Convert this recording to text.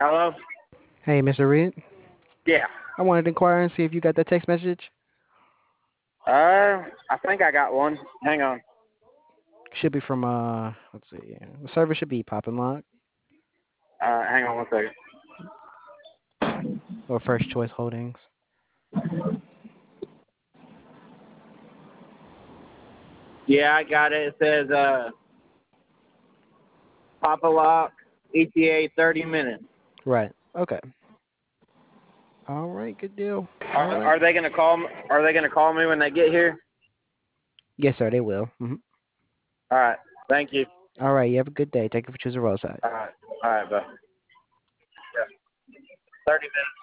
Hello? Hey, Mr. Reed. Yeah. I wanted to inquire and see if you got that text message. I think I got one. Hang on. Should be from let's see. The server should be Pop and Lock Hang on one second. or First Choice Holdings. Yeah, I got it. It says, Papa Lock, ETA 30 minutes. Right. Okay. All right. Good deal. All right. Are they gonna call me? Are they gonna call me when they get here? Yes, sir. They will. All right. Thank you. All right. You have a good day. Thank you for choosing Roadside. All right. All right, bye. Yeah. 30 minutes.